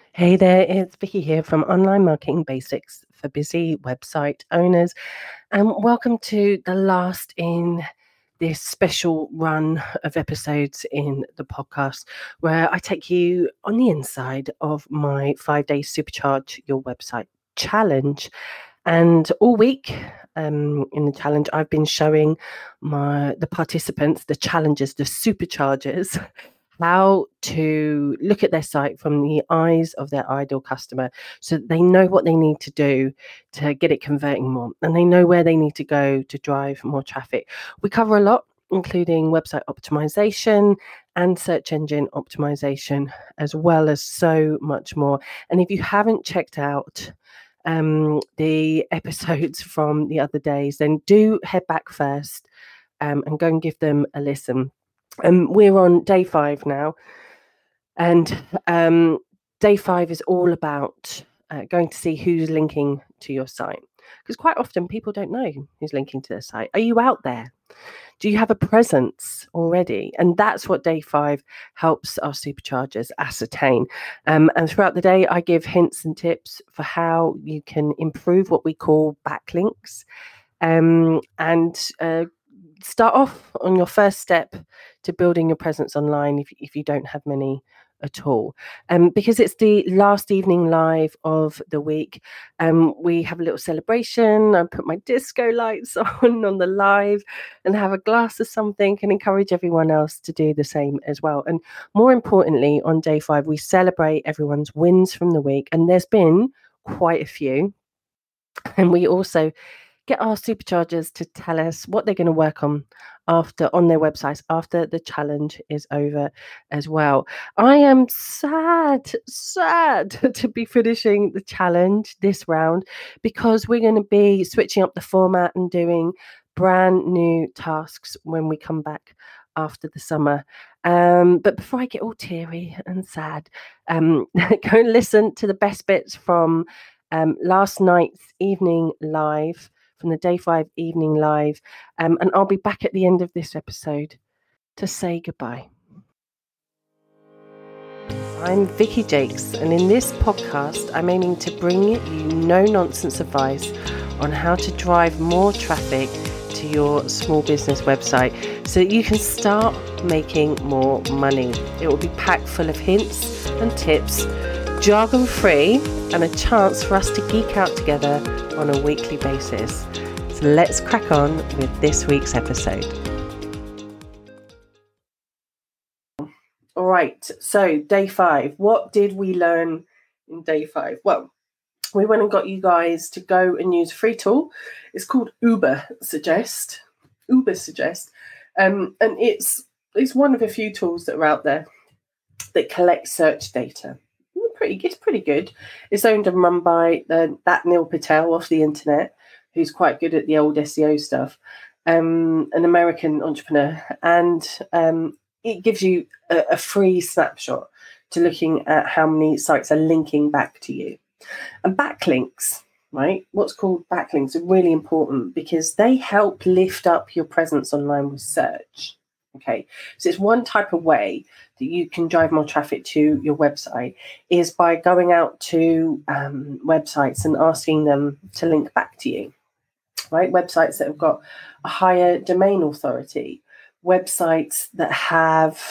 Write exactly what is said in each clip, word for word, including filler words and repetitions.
Hey there, it's Vicky here from Online Marketing Basics for Busy Website Owners, and welcome to the last in this special run of episodes in the podcast where I take you on the inside of my five-day Supercharge Your Website challenge. And all week um, in the challenge, I've been showing my the participants, the challengers, the superchargers, how to look at their site from the eyes of their ideal customer so that they know what they need to do to get it converting more, and they know where they need to go to drive more traffic. We cover a lot, including website optimization and search engine optimization, as well as so much more. And if you haven't checked out um, the episodes from the other days, then do head back first um, and go and give them a listen. Um, we're on day five now, and um, day five is all about uh, going to see who's linking to your site, because quite often people don't know who's linking to their site. Are you out there? Do you have a presence already? And that's what day five helps our superchargers ascertain. Um, and throughout the day, I give hints and tips for how you can improve what we call backlinks, um, and uh, start off on your first step to building your presence online if, if you don't have many at all. Um, because it's the last evening live of the week, um, we have a little celebration. I put my disco lights on on the live and have a glass of something and encourage everyone else to do the same as well. And more importantly, on day five, we celebrate everyone's wins from the week. And there's been quite a few. And we also get our superchargers to tell us what they're going to work on after on their websites after the challenge is over as well. I am sad, sad to be finishing the challenge this round, because we're going to be switching up the format and doing brand new tasks when we come back after the summer. Um, but before I get all teary and sad, um, go and listen to the best bits from um, last night's evening live, from the day five evening live. Um, and I'll be back at the end of this episode to say goodbye. I'm Vicky Jakes, and in this podcast, I'm aiming to bring you no-nonsense advice on how to drive more traffic to your small business website so that you can start making more money. It will be packed full of hints and tips, jargon-free, and a chance for us to geek out together on a weekly basis. So let's crack on with this week's episode. All right, so day five. What did we learn in day five? Well, we went and got you guys to go and use a free tool. It's called Uber Suggest. Uber Suggest. Um, and it's it's one of a few tools that are out there that collect search data. Pretty, it's pretty good. It's owned and run by uh, that Neil Patel off the internet, who's quite good at the old S E O stuff, um, an American entrepreneur. And um, it gives you a, a free snapshot to looking at how many sites are linking back to you. And backlinks, right? What's called backlinks are really important because they help lift up your presence online with search. Okay, so it's one type of way that you can drive more traffic to your website is by going out to um, websites and asking them to link back to you, right? Websites that have got a higher domain authority, websites that have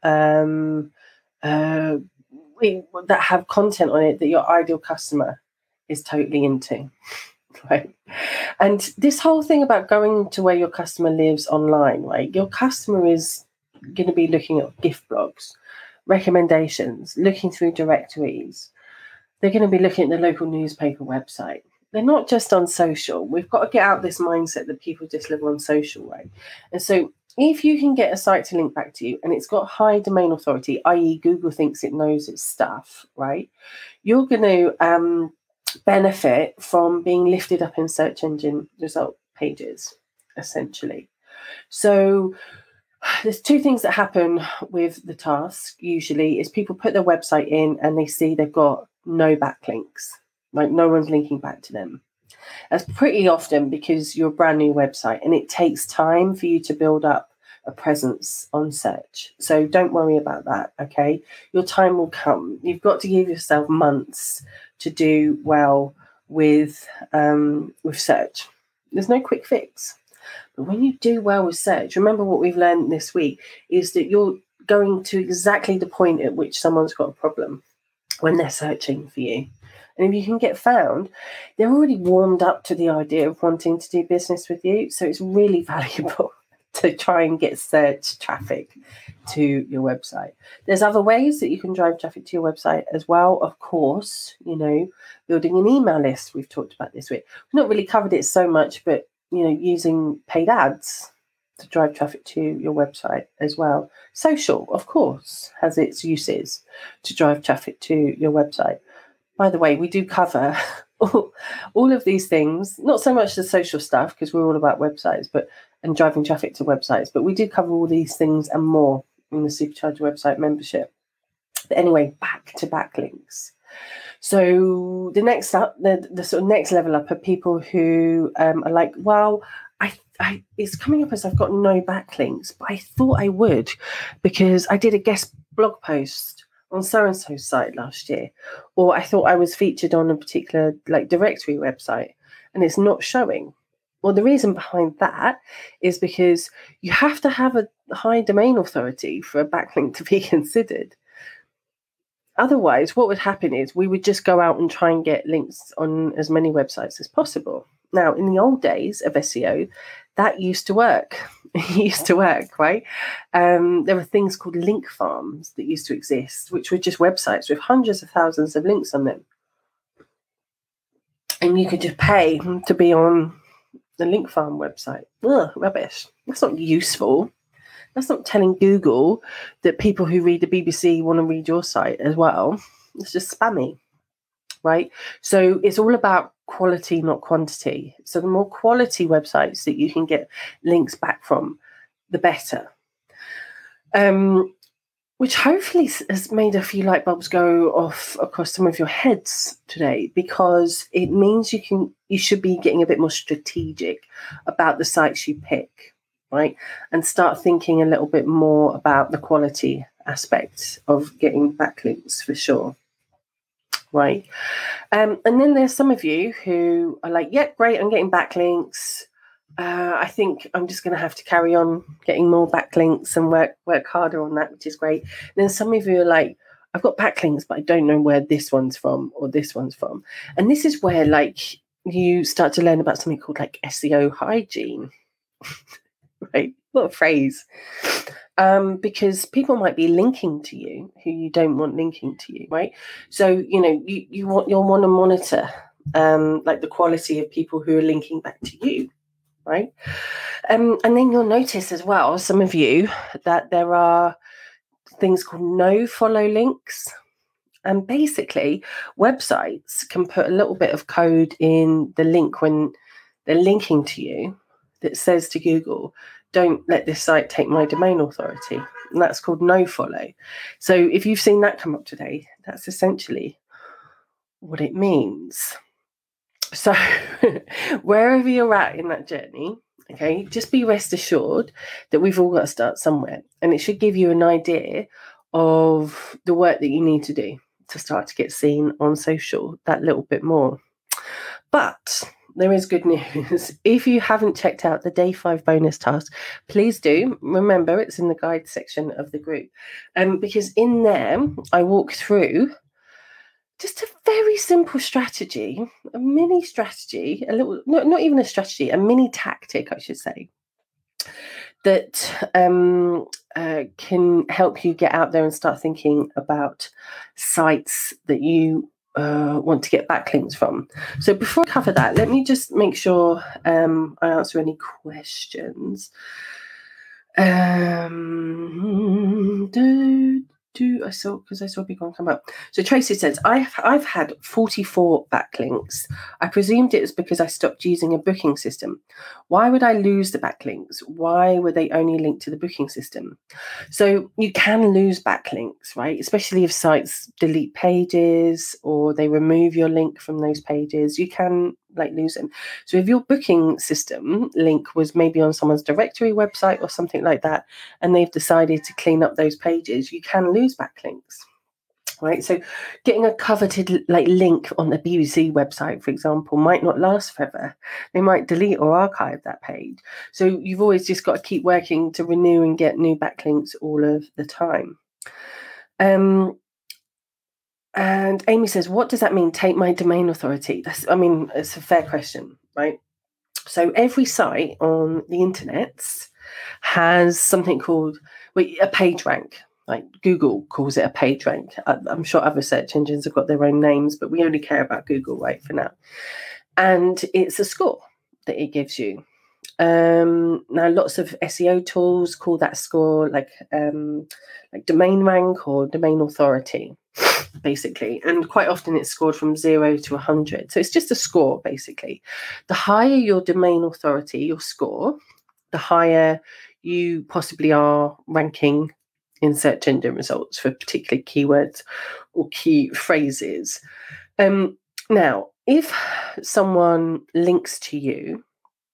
um, uh, that have content on it that your ideal customer is totally into. Right. And this whole thing about going to where your customer lives online, right? Your customer is going to be looking at gift blogs, recommendations, looking through directories. They're going to be looking at the local newspaper website. They're not just on social. We've got to get out of this mindset that people just live on social, right? And so if you can get a site to link back to you and it's got high domain authority, that is Google thinks it knows its stuff, right? You're going to um, benefit from being lifted up in search engine result pages, essentially. So there's two things that happen with the task usually is people put their website in and they see they've got no backlinks, like no one's linking back to them. That's pretty often because you're a brand new website and it takes time for you to build up a presence on search. So don't worry about that, okay? Your time will come. You've got to give yourself months to do well with um, with search. There's no quick fix. But when you do well with search, remember what we've learned this week is that you're going to exactly the point at which someone's got a problem when they're searching for you. And if you can get found, they're already warmed up to the idea of wanting to do business with you. So it's really valuable to try and get search traffic to your website. There's other ways that you can drive traffic to your website as well. Of course, you know, building an email list, we've talked about this week. We've not really covered it so much, but, you know, using paid ads to drive traffic to your website as well. Social, of course, has its uses to drive traffic to your website. By the way, we do cover all, all of these things, not so much the social stuff because we're all about websites, but and driving traffic to websites, but we do cover all these things and more in the Supercharged Website membership. But anyway, back to backlinks. So the next up, the, the sort of next level up are people who um, are like, well, I, I it's coming up as I've got no backlinks, but I thought I would because I did a guest blog post on so-and-so's site last year, or I thought I was featured on a particular like directory website and it's not showing. Well, the reason behind that is because you have to have a high domain authority for a backlink to be considered. Otherwise, what would happen is we would just go out and try and get links on as many websites as possible. Now, in the old days of S E O, that used to work. It used to work, right? Um, there were things called link farms that used to exist, which were just websites with hundreds of thousands of links on them. And you could just pay to be on the link farm website. Ugh, rubbish. That's not useful. That's not telling Google that people who read the B B C want to read your site as well. It's just spammy, right? So it's all about quality, not quantity. So the more quality websites that you can get links back from, the better. Um, which hopefully has made a few light bulbs go off across some of your heads today, because it means you can you should be getting a bit more strategic about the sites you pick, right? And start thinking a little bit more about the quality aspects of getting backlinks for sure. Right. Um, and then there's some of you who are like, yeah, great, I'm getting backlinks. Uh, I think I'm just going to have to carry on getting more backlinks and work work harder on that, which is great. And then some of you are like, I've got backlinks, but I don't know where this one's from or this one's from. And this is where like you start to learn about something called like S E O hygiene. Right? What a phrase. Um, because people might be linking to you who you don't want linking to you, right? So, you know, you, you want, you'll want to monitor um, like the quality of people who are linking back to you, right? Um, and then you'll notice as well, some of you, that there are things called no follow links. And basically, websites can put a little bit of code in the link when they're linking to you that says to Google, don't let this site take my domain authority. And that's called no follow. So if you've seen that come up today, that's essentially what it means. So wherever you're at in that journey, okay, just be rest assured that we've all got to start somewhere. And it should give you an idea of the work that you need to do to start to get seen on social that little bit more. But there is good news. If you haven't checked out the day five bonus task, please do. Remember, it's in the guide section of the group. Um, because in there, I walk through just a very simple strategy, a mini strategy, a little, not, not even a strategy, a mini tactic, I should say, that um, uh, can help you get out there and start thinking about sites that you Uh, want to get backlinks from. So before I cover that, let me just make sure um, I answer any questions. Um, do, do I saw because I saw a big one come up. So Tracy says, I've I've had forty-four backlinks. I presumed it was because I stopped using a booking system. Why would I lose the backlinks? Why were they only linked to the booking system? So you can lose backlinks, right? Especially if sites delete pages or they remove your link from those pages. You can like lose them. So if your booking system link was maybe on someone's directory website or something like that, and they've decided to clean up those pages, you can lose backlinks. Right, so getting a coveted like link on the B B C website, for example, might not last forever. They might delete or archive that page. So you've always just got to keep working to renew and get new backlinks all of the time. Um, and Amy says, what does that mean? Take my domain authority? That's, I mean, it's a fair question, right? So every site on the internet has something called well, a page rank. Like Google calls it a page rank. I'm sure other search engines have got their own names, but we only care about Google right for now. And it's a score that it gives you. Um, now, lots of S E O tools call that score like um, like domain rank or domain authority, basically. And quite often it's scored from zero to one hundred. So it's just a score, basically. The higher your domain authority, your score, the higher you possibly are ranking in search engine results for particular keywords or key phrases. Um, now, if someone links to you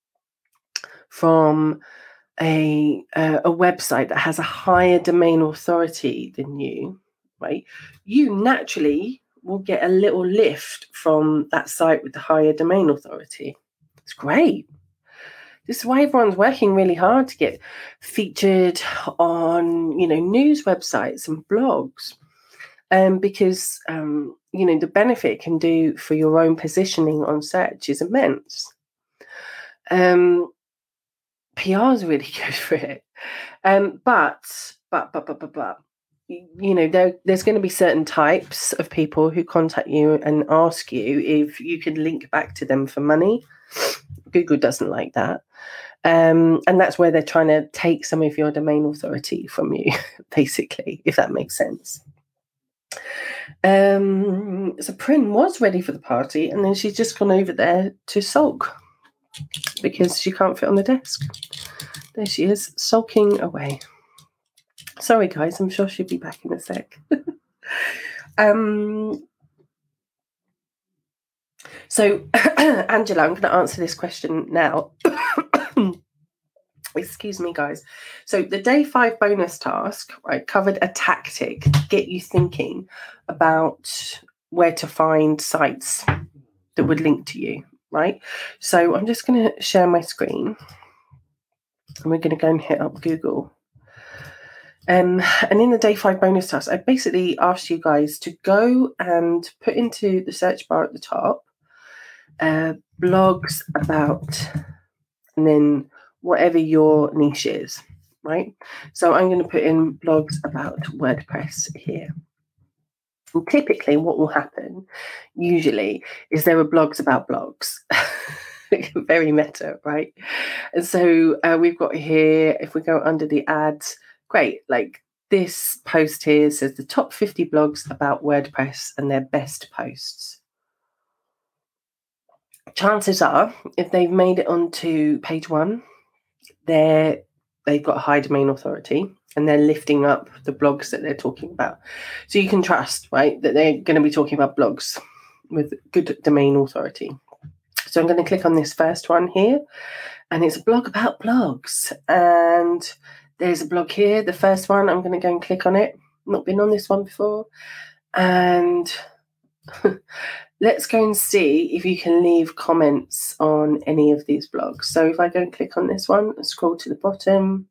from a, uh, a website that has a higher domain authority than you, right, you naturally will get a little lift from that site with the higher domain authority. It's great. This is why everyone's working really hard to get featured on, you know, news websites and blogs, um, because, um, you know, the benefit it can do for your own positioning on search is immense. Um, P R is really good for it. Um, but, but, but, but, but, but, you know, there, there's going to be certain types of people who contact you and ask you if you can link back to them for money. Google doesn't like that. Um, and that's where they're trying to take some of your domain authority from you, basically, if that makes sense. Um, so Prin was ready for the party, and then she's just gone over there to sulk because she can't fit on the desk. There she is, sulking away. Sorry, guys, I'm sure she'll be back in a sec. um, so, Angela, I'm going to answer this question now. Excuse me, guys. So the day five bonus task, right, covered a tactic to get you thinking about where to find sites that would link to you, right? So I'm just going to share my screen and we're going to go and hit up Google. Um, and in the day five bonus task, I basically asked you guys to go and put into the search bar at the top, uh, blogs about, and then whatever your niche is, right? So I'm going to put in blogs about WordPress here. And typically what will happen, usually, is there are blogs about blogs. Very meta, right? And so uh, we've got here, if we go under the ads, great, like this post here says the top fifty blogs about WordPress and their best posts. Chances are, if they've made it onto page one, they're, they've got a high domain authority and they're lifting up the blogs that they're talking about. So you can trust, right, that they're going to be talking about blogs with good domain authority. So I'm going to click on this first one here, and it's a blog about blogs. And there's a blog here, the first one. I'm going to go and click on it. Not been on this one before. And let's go and see if you can leave comments on any of these blogs. So if I go and click on this one and scroll to the bottom.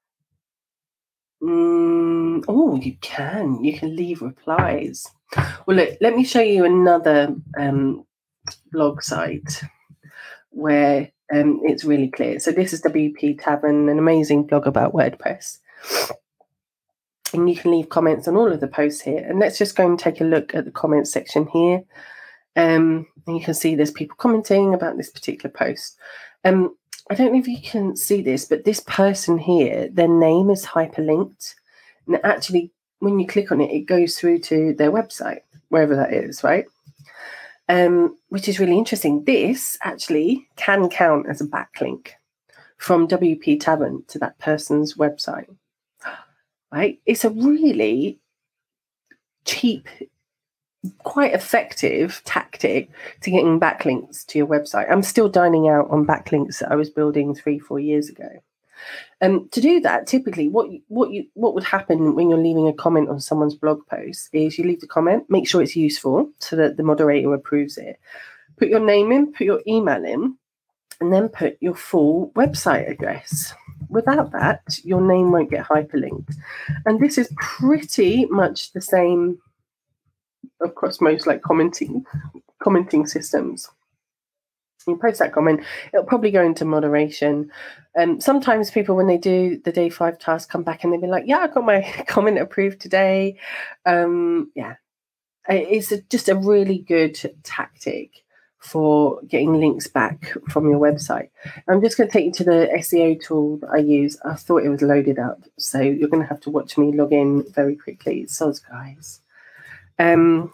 Mm, oh, you can. You can leave replies. Well, look, let me show you another um, blog site where um, it's really clear. So this is W P Tavern, an amazing blog about WordPress. And you can leave comments on all of the posts here. And let's just go and take a look at the comments section here. Um, and you can see there's people commenting about this particular post. Um, I don't know if you can see this, but this person here, their name is hyperlinked. And actually, when you click on it, it goes through to their website, wherever that is, right? Um, which is really interesting. This actually can count as a backlink from W P Tavern to that person's website, right? It's a really cheap quite effective tactic to getting backlinks to your website. I'm still dining out on backlinks that I was building three, four years ago. And um, to do that, typically what you, what you what would happen when you're leaving a comment on someone's blog post is you leave the comment, make sure it's useful so that the moderator approves it. Put your name in, put your email in, and then put your full website address. Without that, your name won't get hyperlinked. And this is pretty much the same across most like commenting commenting systems. You post that comment, it'll probably go into moderation. Um, sometimes people, when they do the day five task, come back and they'll be like, yeah, I got my comment approved today. Um, yeah, it's a, just a really good tactic for getting links back from your website. I'm just going to take you to the S E O tool that I use. I thought it was loaded up, so you're going to have to watch me log in very quickly. Soz, guys. Um,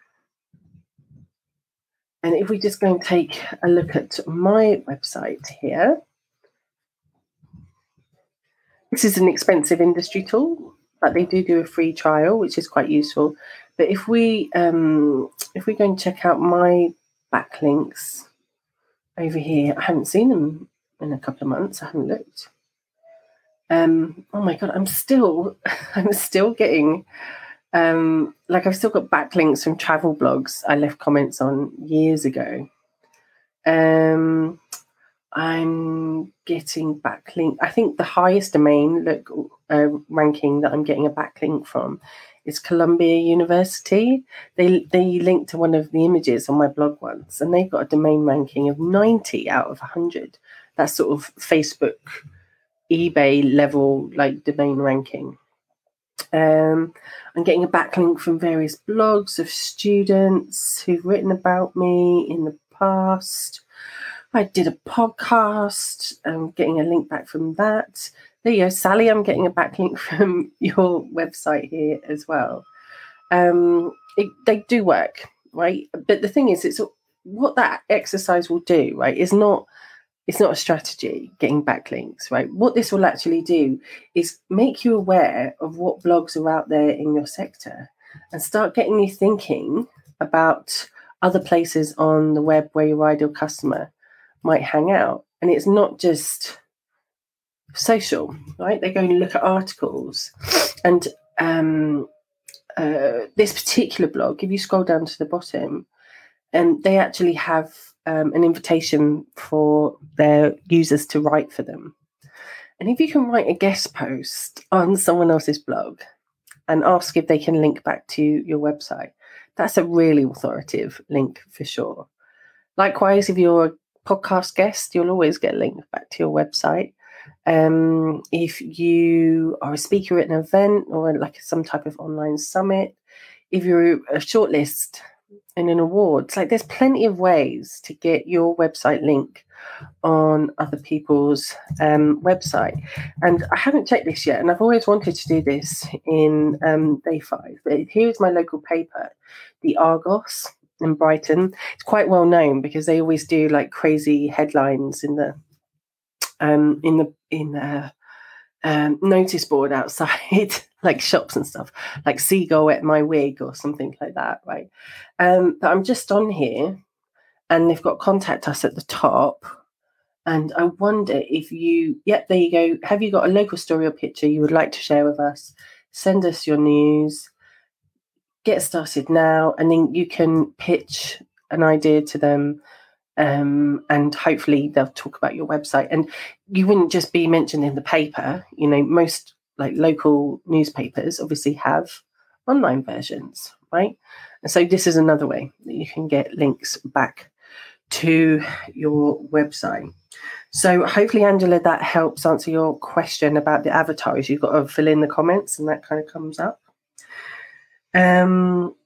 And if we just go and take a look at my website here, this is an expensive industry tool, but they do do a free trial, which is quite useful. But if we um, if we go and check out my backlinks over here, I haven't seen them in a couple of months. I haven't looked. Um, oh my god, I'm still I'm still getting. Um, like I've still got backlinks from travel blogs I left comments on years ago. Um, I'm getting backlink. I think the highest domain look uh, ranking that I'm getting a backlink from is Columbia University. They they linked to one of the images on my blog once, and they've got a domain ranking of ninety out of one hundred. That's sort of Facebook, eBay level like domain ranking. Um, I'm getting a backlink from various blogs of students who've written about me in the past. I did a podcast. I'm getting a link back from that. There you go, Sally. I'm getting a backlink from your website here as well. Um, it, they do work, right? But the thing is, it's what that exercise will do, right? Is not. It's not a strategy, getting backlinks, right? What this will actually do is make you aware of what blogs are out there in your sector and start getting you thinking about other places on the web where your ideal customer might hang out. And it's not just social, right? They go and look at articles. And um, uh, this particular blog, if you scroll down to the bottom, and they actually have um, an invitation for their users to write for them. And if you can write a guest post on someone else's blog and ask if they can link back to your website, that's a really authoritative link for sure. Likewise, if you're a podcast guest, you'll always get a link back to your website. Um, if you are a speaker at an event or like some type of online summit, if you're a shortlist in an award, it's like there's plenty of ways to get your website link on other people's um, website. And I haven't checked this yet, and I've always wanted to do this in um, day five. But here's my local paper, the Argos in Brighton. It's quite well known because they always do like crazy headlines in the um, in the in the um, notice board outside, like shops and stuff, like seagull at my wig or something like that, right? Um, but I'm just on here, and they've got contact us at the top. And I wonder if you, yep, there you go. Have you got a local story or picture you would like to share with us? Send us your news. Get started now, and then you can pitch an idea to them. Um, and hopefully they'll talk about your website. And you wouldn't just be mentioned in the paper. You know, most like local newspapers obviously have online versions, right? And so this is another way that you can get links back to your website. So hopefully, Angela, that helps answer your question about the avatars. You've got to fill in the comments and that kind of comes up. Um,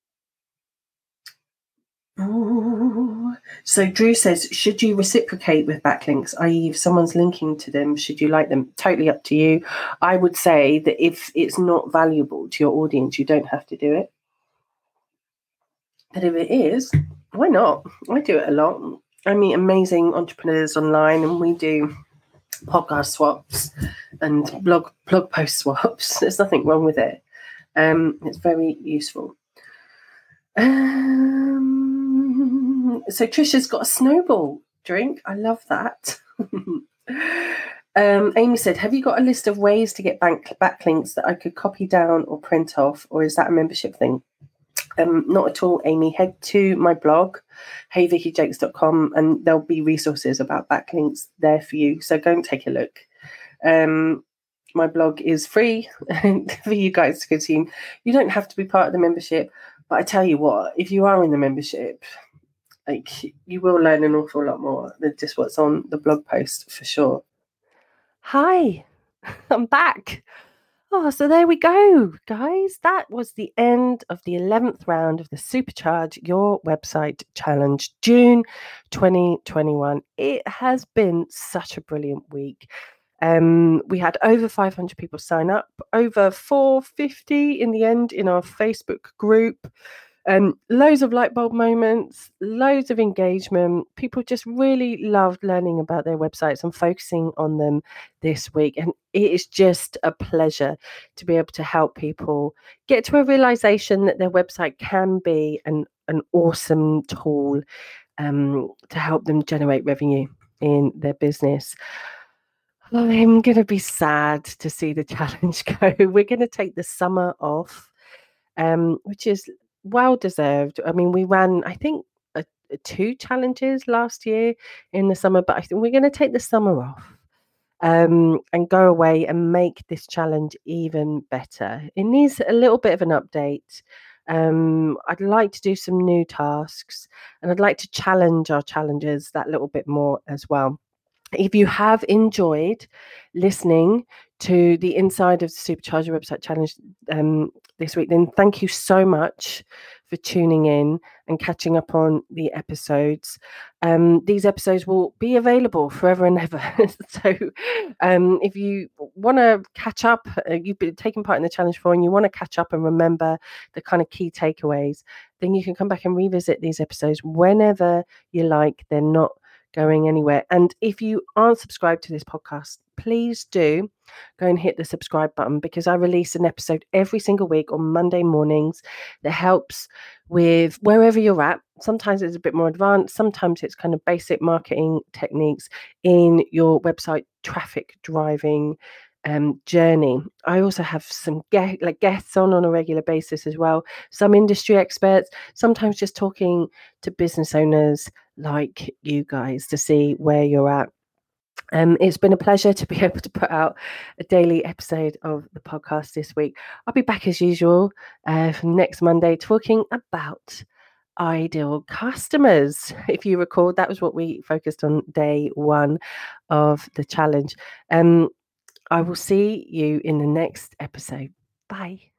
Ooh. So Drew says, should you reciprocate with backlinks, that is if someone's linking to them, should you like them? Totally up to you. I would say that if it's not valuable to your audience, you don't have to do it. But if it is, why not? I do it a lot. I meet amazing entrepreneurs online, and we do podcast swaps and blog blog post swaps. There's nothing wrong with it. Um, it's very useful. Um, so Trisha's got a snowball drink. I love that. um, Amy said, have you got a list of ways to get bank backlinks that I could copy down or print off, or is that a membership thing? Um, not at all, Amy. Head to my blog, hey vicky jakes dot com, and there'll be resources about backlinks there for you. So go and take a look. Um, my blog is free for you guys to consume. You don't have to be part of the membership, but I tell you what, if you are in the membership, like, you will learn an awful lot more than just what's on the blog post, for sure. Hi, I'm back. Oh, so there we go, guys. That was the end of the eleventh round of the Supercharge Your Website Challenge, June twenty twenty-one. It has been such a brilliant week. Um, we had over five hundred people sign up, over four hundred fifty in the end in our Facebook group. Um, loads of light bulb moments, loads of engagement. People just really loved learning about their websites and focusing on them this week. And it is just a pleasure to be able to help people get to a realization that their website can be an, an awesome tool um, to help them generate revenue in their business. I'm going to be sad to see the challenge go. We're going to take the summer off, um, which is well deserved. I mean, we ran, I think, a, a two challenges last year in the summer, but I think we're going to take the summer off um, and go away and make this challenge even better. It needs a little bit of an update. Um, I'd like to do some new tasks, and I'd like to challenge our challenges that little bit more as well. If you have enjoyed listening to the inside of the Supercharge Your Website Challenge um, this week, then thank you so much for tuning in and catching up on the episodes. Um, these episodes will be available forever and ever. So um, if you want to catch up, uh, you've been taking part in the challenge before and you want to catch up and remember the kind of key takeaways, then you can come back and revisit these episodes whenever you like. They're not going anywhere. And if you aren't subscribed to this podcast, please do go and hit the subscribe button, because I release an episode every single week on Monday mornings that helps with wherever you're at. Sometimes it's a bit more advanced, sometimes it's kind of basic marketing techniques in your website traffic driving um, journey. I also have some get, like guests on on a regular basis as well, some industry experts, sometimes just talking to business owners like you guys to see where you're at. Um, it's been a pleasure to be able to put out a daily episode of the podcast this week. I'll be back as usual uh, next Monday talking about ideal customers. If you recall, that was what we focused on day one of the challenge. Um, I will see you in the next episode. Bye.